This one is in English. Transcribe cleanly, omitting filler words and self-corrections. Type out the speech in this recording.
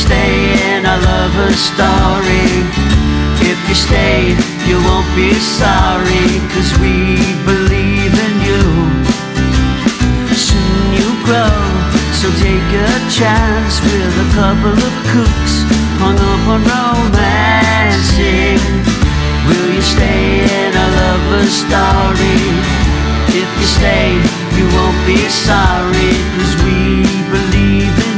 stay in our lover's story? If you stay, you won't be sorry, 'cause we believe in you. Soon you grow, so take a chance with a couple of kooks hung up on romancing. Will you stay in our lover's story? If you stay, you won't be sorry, 'cause we believe in